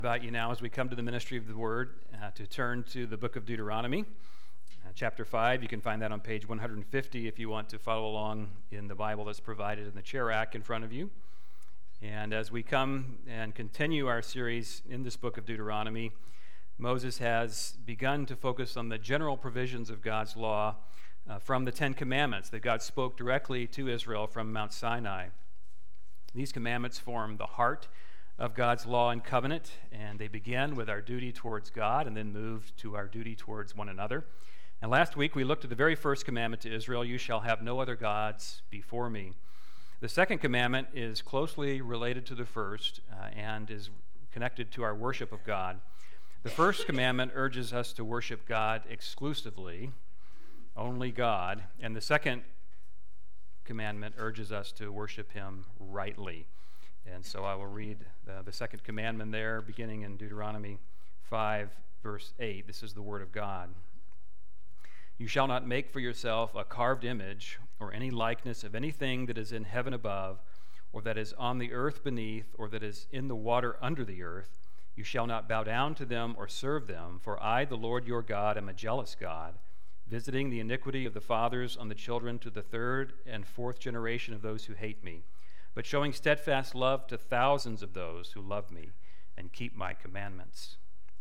About you now as we come to the ministry of the Word to turn to the book of Deuteronomy, chapter 5. You can find that on page 150 if you want to follow along in the Bible that's provided in the chair rack in front of you. And as we come and continue our series in this book of Deuteronomy, Moses has begun to focus on the general provisions of God's law from the Ten Commandments that God spoke directly to Israel from Mount Sinai. These commandments form the heart of God's law and covenant, and they begin with our duty towards God and then move to our duty towards one another. And last week we looked at the very first commandment to Israel, "You shall have no other gods before me." The second commandment is closely related to the first and is connected to our worship of God. The first commandment urges us to worship God exclusively, only God, and the second commandment urges us to worship Him rightly. And so I will read the second commandment there, beginning in Deuteronomy 5, verse 8. This is the word of God. "You shall not make for yourself a carved image or any likeness of anything that is in heaven above, or that is on the earth beneath, or that is in the water under the earth. You shall not bow down to them or serve them, for I, the Lord your God, am a jealous God, visiting the iniquity of the fathers on the children to the third and fourth generation of those who hate me, but showing steadfast love to thousands of those who love me and keep my commandments."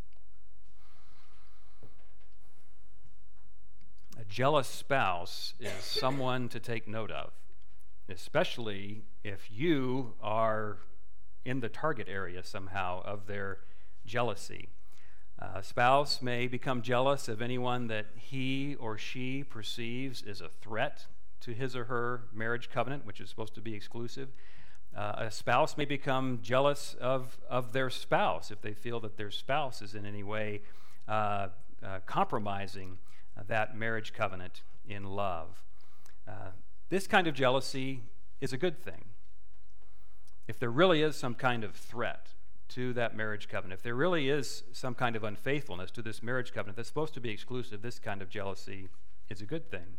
A jealous spouse is someone to take note of, especially if you are in the target area somehow of their jealousy. A spouse may become jealous of anyone that he or she perceives as a threat to his or her marriage covenant, which is supposed to be exclusive. A spouse may become jealous of their spouse if they feel that their spouse is in any way compromising that marriage covenant in love. This kind of jealousy is a good thing. If there really is some kind of threat to that marriage covenant, if there really is some kind of unfaithfulness to this marriage covenant that's supposed to be exclusive, this kind of jealousy is a good thing.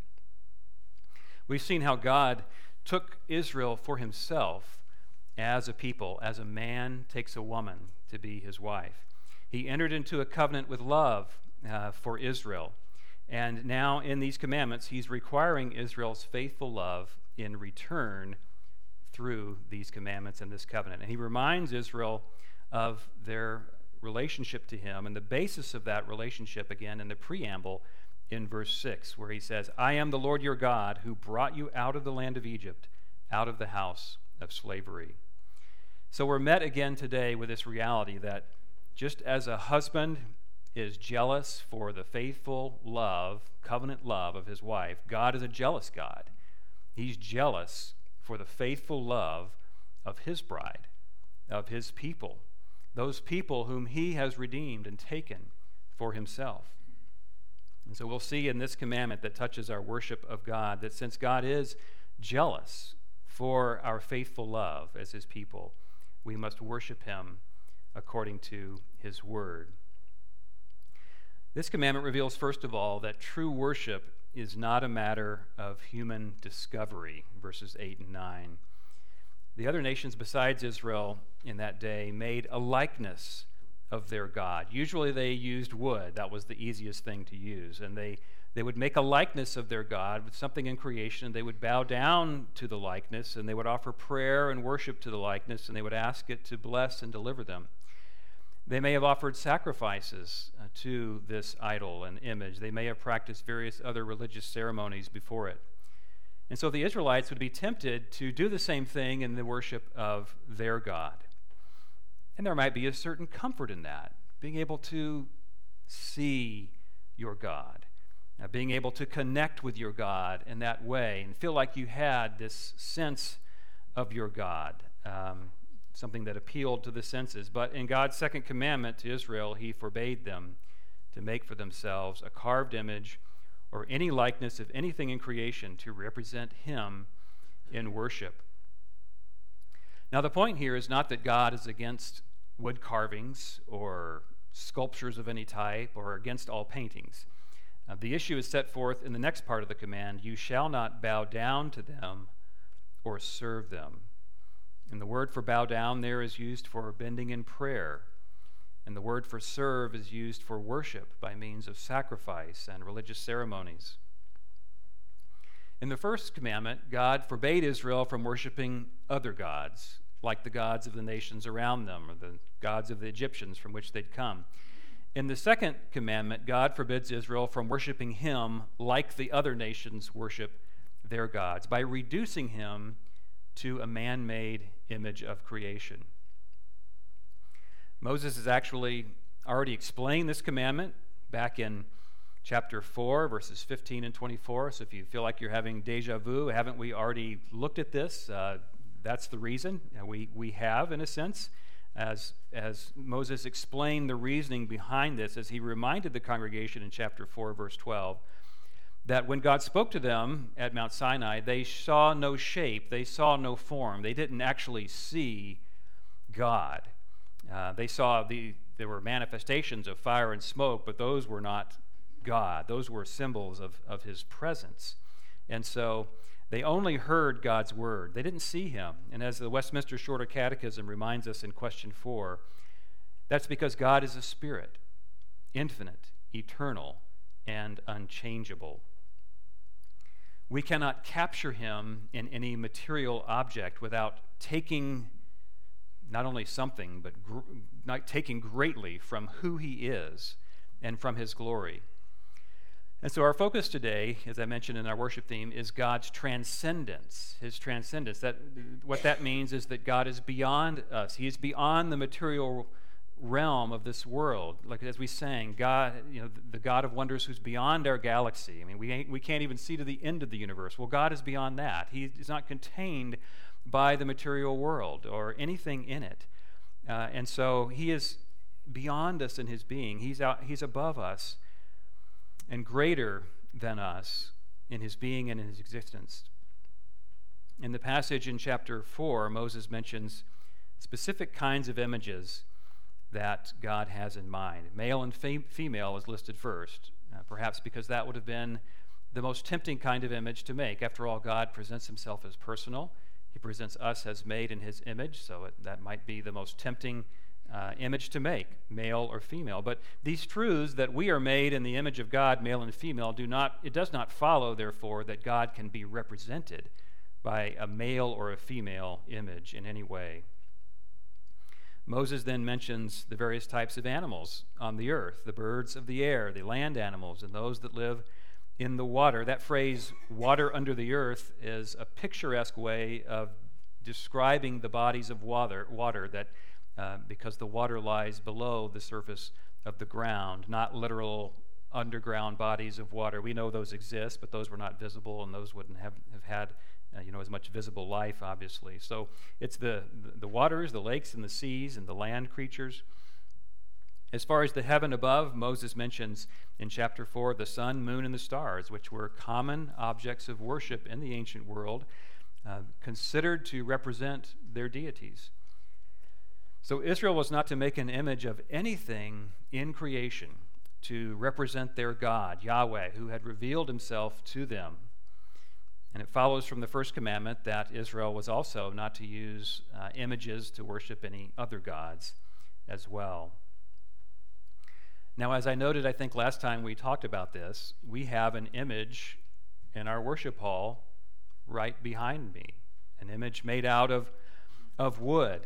We've seen how God took Israel for himself as a people, as a man takes a woman to be his wife. He entered into a covenant with love for Israel. And now in these commandments, he's requiring Israel's faithful love in return through these commandments and this covenant. And he reminds Israel of their relationship to him and the basis of that relationship again in the preamble in verse 6, where he says, "I am the Lord your God who brought you out of the land of Egypt, out of the house of slavery." So we're met again today with this reality that just as a husband is jealous for the faithful love, covenant love of his wife, God is a jealous God. He's jealous for the faithful love of his bride, of his people, those people whom he has redeemed and taken for himself. And so we'll see in this commandment that touches our worship of God that since God is jealous for our faithful love as his people, we must worship him according to his word. This commandment reveals, first of all, that true worship is not a matter of human discovery, verses 8 and 9. The other nations besides Israel in that day made a likeness of their God. Usually they used wood. That was the easiest thing to use. And they would make a likeness of their God with something in creation. They would bow down to the likeness, and they would offer prayer and worship to the likeness, and they would ask it to bless and deliver them. They may have offered sacrifices to this idol and image. They may have practiced various other religious ceremonies before it. And so the Israelites would be tempted to do the same thing in the worship of their God. And there might be a certain comfort in that, being able to see your God, being able to connect with your God in that way and feel like you had this sense of your God, something that appealed to the senses. But in God's second commandment to Israel, he forbade them to make for themselves a carved image or any likeness of anything in creation to represent him in worship. Now, the point here is not that God is against wood carvings or sculptures of any type or against all paintings. The issue is set forth in the next part of the command: "You shall not bow down to them or serve them." And the word for bow down there is used for bending in prayer. And the word for serve is used for worship by means of sacrifice and religious ceremonies. In the first commandment, God forbade Israel from worshiping other gods, like the gods of the nations around them, or the gods of the Egyptians from which they'd come. In the second commandment, God forbids Israel from worshiping him like the other nations worship their gods, by reducing him to a man-made image of creation. Moses has actually already explained this commandment back in chapter 4, verses 15 and 24. So if you feel like you're having deja vu, haven't we already looked at this? That's the reason. We have, in a sense, as Moses explained the reasoning behind this, as he reminded the congregation in chapter 4, verse 12, that when God spoke to them at Mount Sinai, they saw no shape, they saw no form. They didn't actually see God. They saw there were manifestations of fire and smoke, but those were not God. Those were symbols of his presence. And so they only heard God's word. They didn't see him. And as the Westminster Shorter Catechism reminds us in question 4, that's because God is a spirit, infinite, eternal, and unchangeable. We cannot capture him in any material object without taking not only something, but not taking greatly from who he is and from his glory. And so our focus today, as I mentioned in our worship theme, is God's transcendence, his transcendence. What that means is that God is beyond us. He is beyond the material realm of this world. Like as we sang, God, the God of wonders who's beyond our galaxy. I mean, we can't even see to the end of the universe. Well, God is beyond that. He is not contained by the material world or anything in it. And so he is beyond us in his being. He's above us and greater than us in his being and in his existence. In the passage in chapter 4, Moses mentions specific kinds of images that God has in mind. Male and female is listed first, perhaps because that would have been the most tempting kind of image to make. After all, God presents himself as personal. He presents us as made in his image, so that might be the most tempting image to make, male or female. But these truths that we are made in the image of God, male and female, it does not follow, therefore, that God can be represented by a male or a female image in any way. Moses then mentions the various types of animals on the earth, the birds of the air, the land animals, and those that live in the water. That phrase, water under the earth, is a picturesque way of describing the bodies of water that because the water lies below the surface of the ground, not literal underground bodies of water. We know those exist, but those were not visible, and those wouldn't have had as much visible life, obviously. So it's the waters, the lakes, and the seas, and the land creatures. As far as the heaven above, Moses mentions in chapter 4 the sun, moon, and the stars, which were common objects of worship in the ancient world, considered to represent their deities. So Israel was not to make an image of anything in creation to represent their God, Yahweh, who had revealed himself to them. And it follows from the first commandment that Israel was also not to use images to worship any other gods as well. Now, as I noted, I think last time we talked about this, we have an image in our worship hall right behind me, an image made out of wood.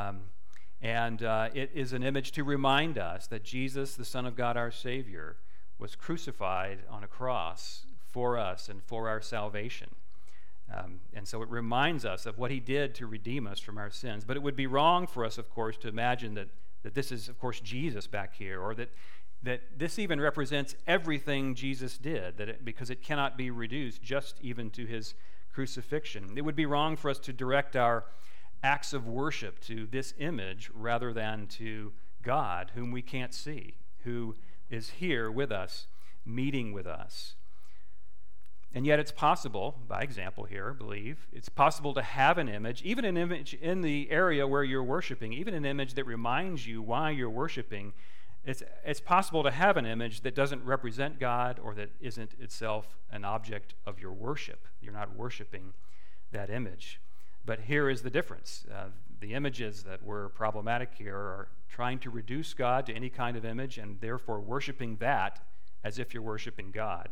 And it is an image to remind us that Jesus, the Son of God, our Savior, was crucified on a cross for us and for our salvation. And so it reminds us of what he did to redeem us from our sins. But it would be wrong for us, of course, to imagine that this is, of course, Jesus back here, or that this even represents everything Jesus did, because it cannot be reduced just even to his crucifixion. It would be wrong for us to direct our acts of worship to this image rather than to God, whom we can't see, who is here with us, meeting with us. And yet it's possible, by example here, believe, it's possible to have an image, even an image in the area where you're worshiping, even an image that reminds you why you're worshiping. It's possible to have an image that doesn't represent God or that isn't itself an object of your worship. You're not worshiping that image. But here is the difference. The images that were problematic here are trying to reduce God to any kind of image and therefore worshiping that as if you're worshiping God.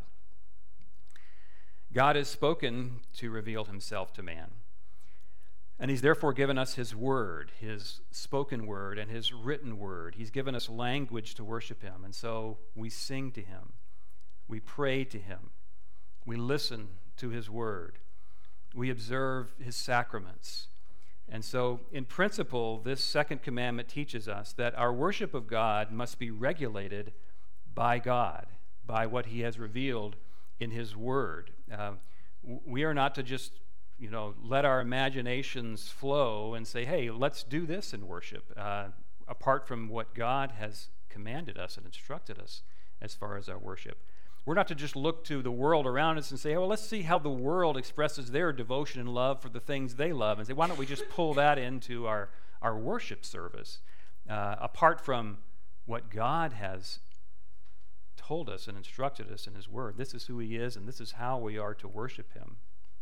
God has spoken to reveal himself to man. And he's therefore given us his word, his spoken word, and his written word. He's given us language to worship him. And so we sing to him. We pray to him. We listen to his word. We observe his sacraments. And so, in principle, this second commandment teaches us that our worship of God must be regulated by God, by what he has revealed in his word. We are not to just, let our imaginations flow and say, hey, let's do this in worship, apart from what God has commanded us and instructed us as far as our worship. We're not to just look to the world around us and say, well, let's see how the world expresses their devotion and love for the things they love, and say, why don't we just pull that into our worship service, apart from what God has told us and instructed us in his word. This is who he is, and this is how we are to worship him.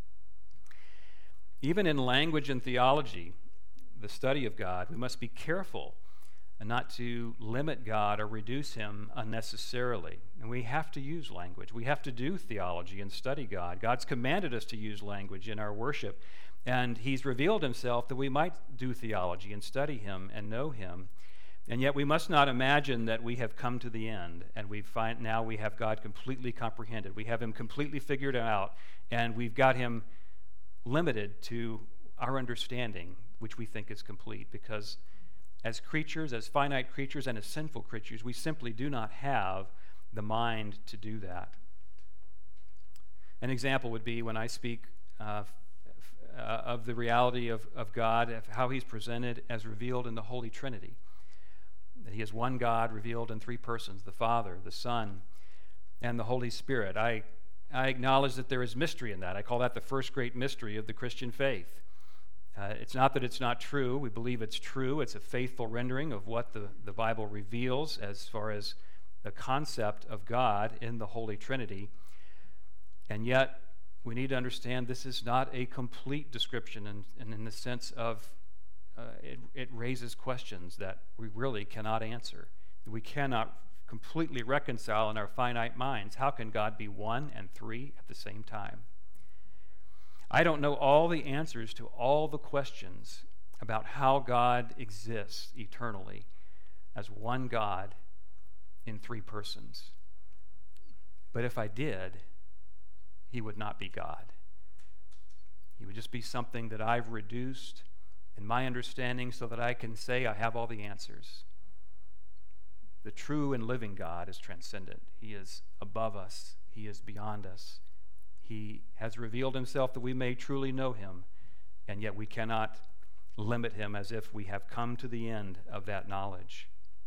Even in language and theology, the study of God, we must be careful not to limit God or reduce him unnecessarily. And we have to use language. We have to do theology and study God. God's commanded us to use language in our worship, and he's revealed himself that we might do theology and study him and know him. And yet we must not imagine that we have come to the end and now we have God completely comprehended. We have him completely figured out, and we've got him limited to our understanding, which we think is complete, because as creatures, as finite creatures, and as sinful creatures, we simply do not have the mind to do that. An example would be when I speak of the reality of God, of how he's presented as revealed in the Holy Trinity. That he is one God revealed in three persons, the Father, the Son, and the Holy Spirit. I acknowledge that there is mystery in that. I call that the first great mystery of the Christian faith. It's not that it's not true. We believe it's true. It's a faithful rendering of what the Bible reveals as far as the concept of God in the Holy Trinity. And yet, we need to understand this is not a complete description, and in the sense of it raises questions that we really cannot answer. We cannot completely reconcile in our finite minds. How can God be one and three at the same time? I don't know all the answers to all the questions about how God exists eternally as one God in three persons. But if I did, he would not be God. He would just be something that I've reduced in my understanding so that I can say I have all the answers. The true and living God is transcendent. He is above us. He is beyond us. He has revealed himself that we may truly know him, and yet we cannot limit him as if we have come to the end of that knowledge.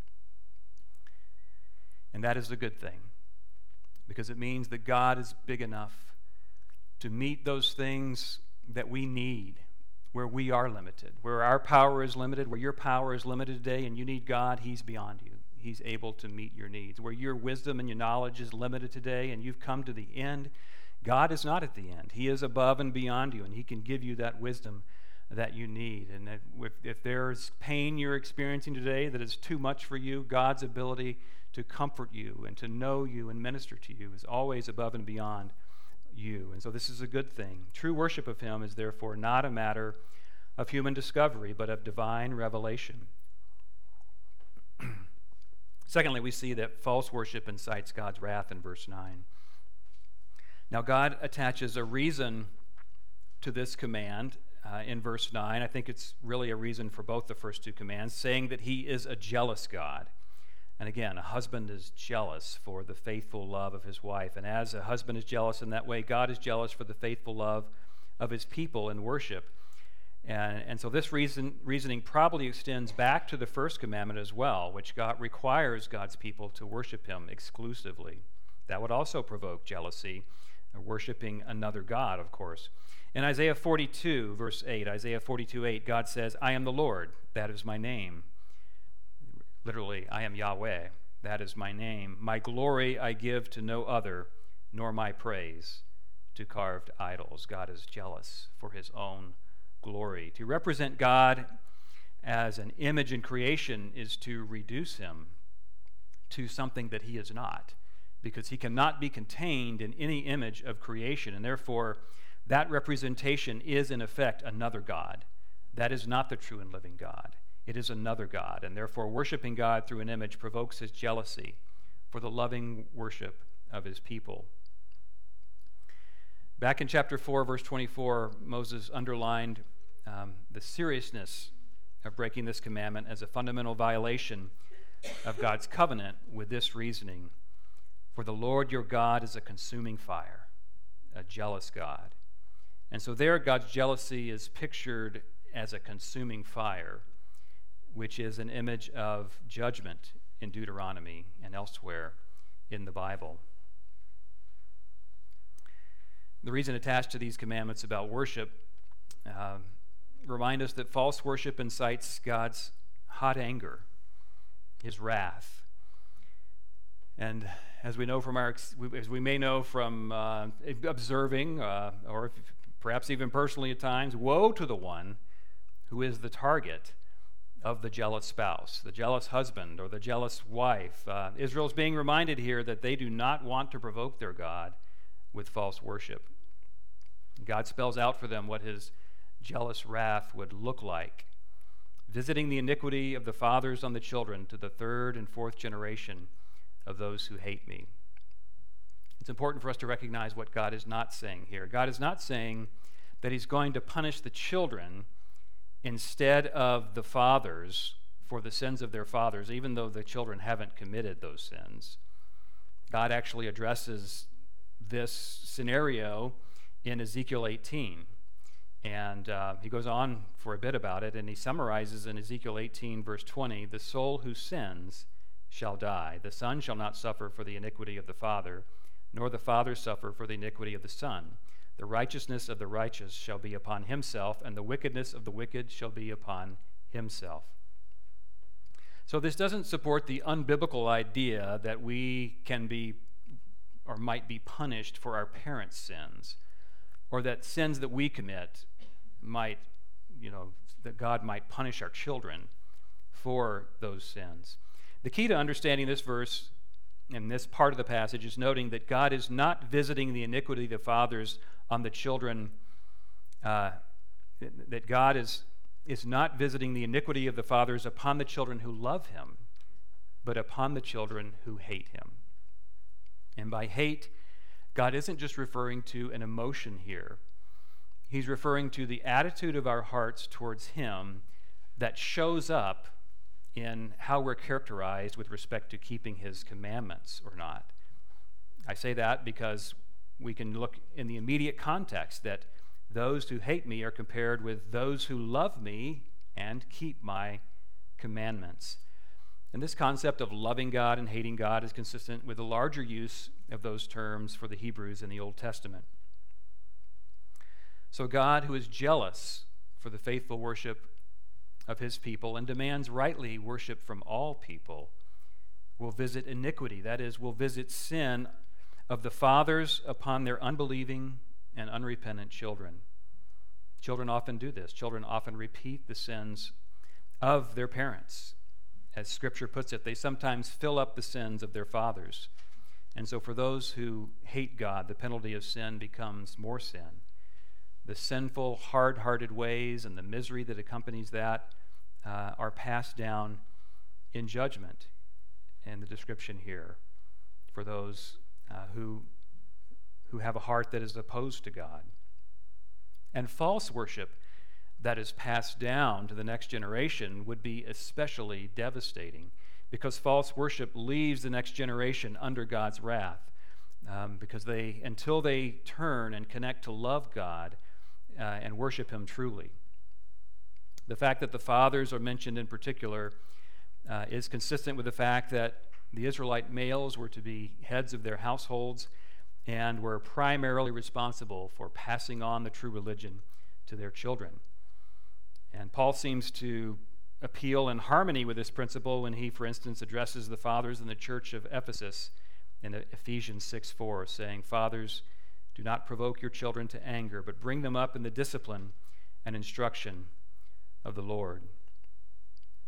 And that is a good thing, because it means that God is big enough to meet those things that we need, where we are limited, where our power is limited, where your power is limited today and you need God, he's beyond you. He's able to meet your needs. Where your wisdom and your knowledge is limited today and you've come to the end, God is not at the end. He is above and beyond you, and he can give you that wisdom that you need. And if there's pain you're experiencing today that is too much for you, God's ability to comfort you and to know you and minister to you is always above and beyond you. And so this is a good thing. True worship of him is therefore not a matter of human discovery, but of divine revelation. Secondly, we see that false worship incites God's wrath in verse 9. Now, God attaches a reason to this command in verse 9. I think it's really a reason for both the first two commands, saying that he is a jealous God. And again, a husband is jealous for the faithful love of his wife. And as a husband is jealous in that way, God is jealous for the faithful love of his people in worship. And so this reasoning probably extends back to the first commandment as well, which God requires God's people to worship him exclusively. That would also provoke jealousy, worshiping another God, of course. In Isaiah 42, verse 8, Isaiah 42:8, God says, I am the Lord, that is my name. Literally, I am Yahweh, that is my name. My glory I give to no other, nor my praise to carved idols. God is jealous for his own glory. To represent God as an image in creation is to reduce him to something that he is not, because he cannot be contained in any image of creation, and therefore that representation is in effect another God. That is not the true and living God. It is another God, and therefore worshiping God through an image provokes his jealousy for the loving worship of his people. Back in chapter 4, verse 24, Moses underlined the seriousness of breaking this commandment as a fundamental violation of God's covenant with this reasoning: for the Lord your God is a consuming fire, a jealous God. And so there, God's jealousy is pictured as a consuming fire, which is an image of judgment in Deuteronomy and elsewhere in the Bible. The reason attached to these commandments about worship remind us that false worship incites God's hot anger, his wrath. And as we know from observing, or perhaps even personally at times, woe to the one who is the target of the jealous spouse, the jealous husband, or the jealous wife. Israel's being reminded here that they do not want to provoke their God with false worship. God spells out for them what his jealous wrath would look like, visiting the iniquity of the fathers on the children to the third and fourth generation of those who hate me. It's important for us to recognize what God is not saying here. God is not saying that he's going to punish the children instead of the fathers for the sins of their fathers, even though the children haven't committed those sins. God actually addresses this scenario in Ezekiel 18. And he goes on for a bit about it, and he summarizes in Ezekiel 18, verse 20, "The soul who sins shall die. The son shall not suffer for the iniquity of the father, nor the father suffer for the iniquity of the son. The righteousness of the righteous shall be upon himself, and the wickedness of the wicked shall be upon himself." So this doesn't support the unbiblical idea that we can be or might be punished for our parents' sins, or that sins that we commit might, that God might punish our children for those sins. The key to understanding this verse and this part of the passage is noting that God is not visiting the iniquity of the fathers on the children, that God is not visiting the iniquity of the fathers upon the children who love him, but upon the children who hate him. And by hate, God isn't just referring to an emotion here. He's referring to the attitude of our hearts towards him that shows up in how we're characterized with respect to keeping his commandments or not. I say that because we can look in the immediate context that those who hate me are compared with those who love me and keep my commandments. And this concept of loving God and hating God is consistent with the larger use of those terms for the Hebrews in the Old Testament. So God, who is jealous for the faithful worship of his people and demands rightly worship from all people, will visit iniquity, that is, will visit sin of the fathers upon their unbelieving and unrepentant children. Children often do this. Children often repeat the sins of their parents. As Scripture puts it, they sometimes fill up the sins of their fathers. And so for those who hate God, the penalty of sin becomes more sin. The sinful, hard-hearted ways and the misery that accompanies that are passed down in judgment in the description here for those who have a heart that is opposed to God. And false worship that is passed down to the next generation would be especially devastating, because false worship leaves the next generation under God's wrath, because until they turn and connect to love God and worship him truly. The fact that the fathers are mentioned in particular is consistent with the fact that the Israelite males were to be heads of their households and were primarily responsible for passing on the true religion to their children. And Paul seems to appeal in harmony with this principle when he, for instance, addresses the fathers in the church of Ephesus in Ephesians 6:4, saying, "Fathers, do not provoke your children to anger, but bring them up in the discipline and instruction of the Lord."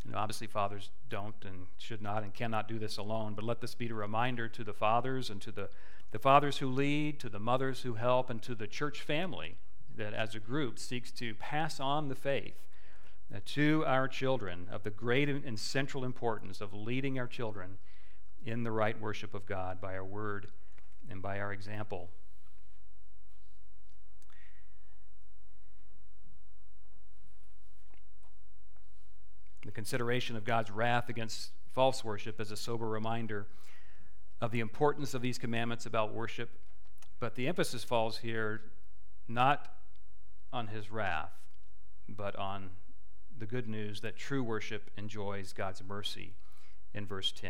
Obviously, fathers don't and should not and cannot do this alone, but let this be a reminder to the fathers and to the fathers who lead, to the mothers who help, and to the church family that as a group seeks to pass on the faith to our children of the great and central importance of leading our children in the right worship of God by our word and by our example. The consideration of God's wrath against false worship is a sober reminder of the importance of these commandments about worship, but the emphasis falls here not on his wrath, but on the good news that true worship enjoys God's mercy in verse 10.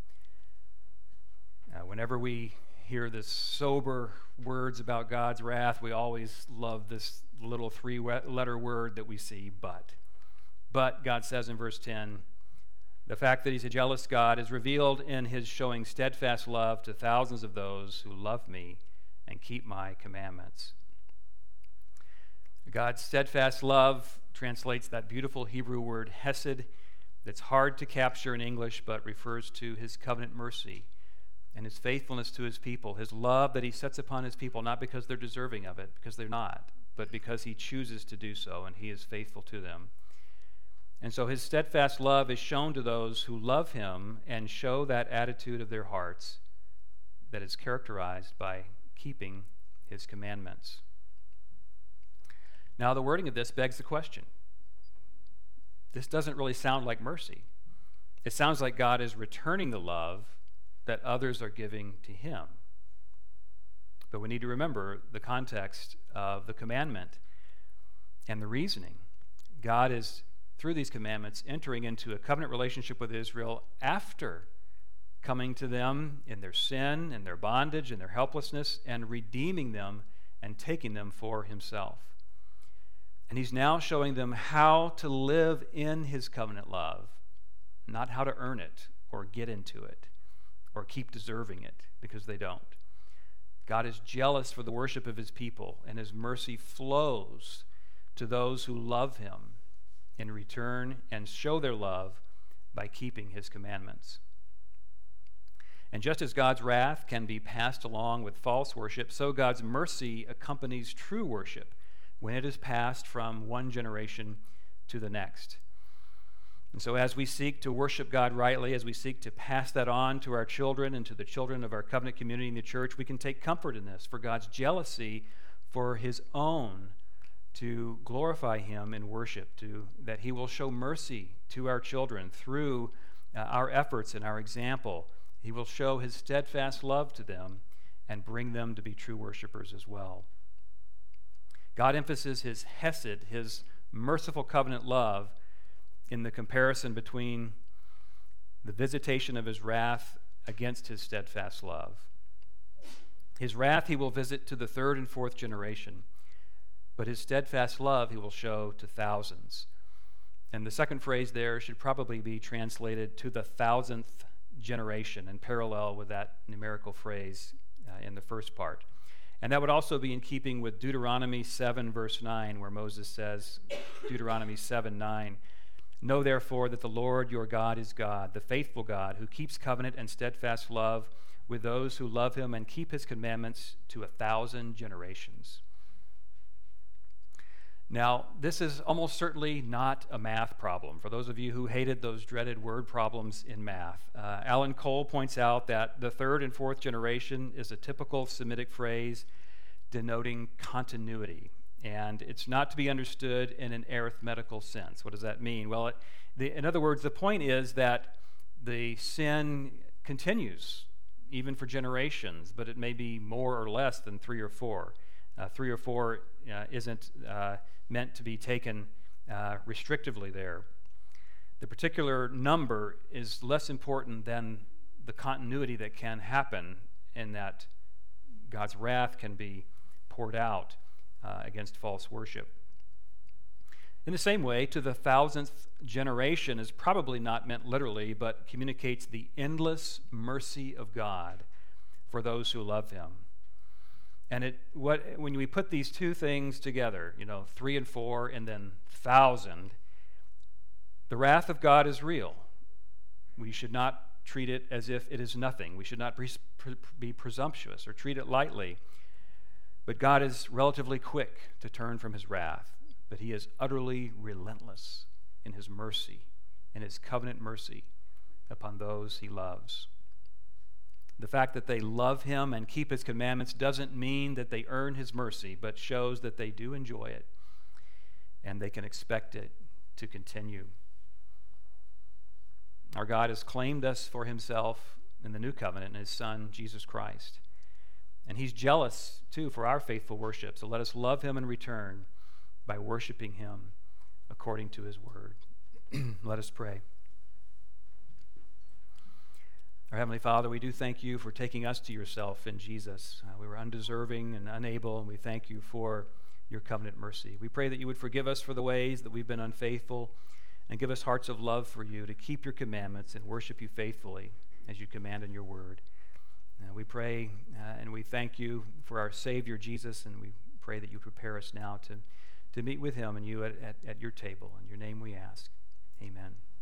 Whenever we hear this sober words about God's wrath, we always love this little three-letter word that we see, but. But, God says in verse 10, the fact that he's a jealous God is revealed in his showing steadfast love to thousands of those who love me and keep my commandments. God's steadfast love translates that beautiful Hebrew word hesed that's hard to capture in English but refers to his covenant mercy and his faithfulness to his people, his love that he sets upon his people, not because they're deserving of it, because they're not, but because he chooses to do so and he is faithful to them. And so his steadfast love is shown to those who love him and show that attitude of their hearts that is characterized by keeping his commandments. Now, the wording of this begs the question. This doesn't really sound like mercy. It sounds like God is returning the love that others are giving to him. But we need to remember the context of the commandment and the reasoning. God is, through these commandments, entering into a covenant relationship with Israel after coming to them in their sin and their bondage and their helplessness and redeeming them and taking them for himself. And he's now showing them how to live in his covenant love, not how to earn it or get into it or keep deserving it, because they don't. God is jealous for the worship of his people, and his mercy flows to those who love him in return and show their love by keeping his commandments. And just as God's wrath can be passed along with false worship, so God's mercy accompanies true worship when it is passed from one generation to the next. And so as we seek to worship God rightly, as we seek to pass that on to our children and to the children of our covenant community in the church, we can take comfort in this, for God's jealousy for his own to glorify him in worship, that he will show mercy to our children through our efforts and our example. He will show his steadfast love to them and bring them to be true worshipers as well. God emphasizes his hesed, his merciful covenant love, in the comparison between the visitation of his wrath against his steadfast love. His wrath he will visit to the third and fourth generation, but his steadfast love he will show to thousands. And the second phrase there should probably be translated to the 1,000th generation, in parallel with that numerical phrase in the first part. And that would also be in keeping with Deuteronomy 7, verse 9, where Moses says, Deuteronomy 7:9, "Know therefore that the Lord your God is God, the faithful God, who keeps covenant and steadfast love with those who love him and keep his commandments to 1,000 generations." Now, this is almost certainly not a math problem. For those of you who hated those dreaded word problems in math, Alan Cole points out that the third and fourth generation is a typical Semitic phrase denoting continuity, and it's not to be understood in an arithmetical sense. What does that mean? Well, in other words, the point is that the sin continues even for generations, but it may be more or less than 3 or 4. 3 or 4 isn't meant to be taken restrictively there. The particular number is less important than the continuity that can happen in that God's wrath can be poured out against false worship. In the same way, to the 1,000th generation is probably not meant literally, but communicates the endless mercy of God for those who love him. And when we put these two things together, 3 and 4 and then 1,000, The wrath of God is real. We should not treat it as if it is nothing. We should not be presumptuous or treat it lightly. But God is relatively quick to turn from his wrath, but he is utterly relentless in his mercy, in his covenant mercy upon those he loves. The fact that they love him and keep his commandments doesn't mean that they earn his mercy, but shows that they do enjoy it and they can expect it to continue. Our God has claimed us for himself in the new covenant in his Son, Jesus Christ. And he's jealous, too, for our faithful worship. So let us love him in return by worshiping him according to his word. Let us pray. Our Heavenly Father, we do thank you for taking us to yourself in Jesus. We were undeserving and unable, and we thank you for your covenant mercy. We pray that you would forgive us for the ways that we've been unfaithful and give us hearts of love for you to keep your commandments and worship you faithfully as you command in your word. We pray and we thank you for our Savior Jesus, and we pray that you prepare us now to meet with him and you at your table. In your name we ask. Amen.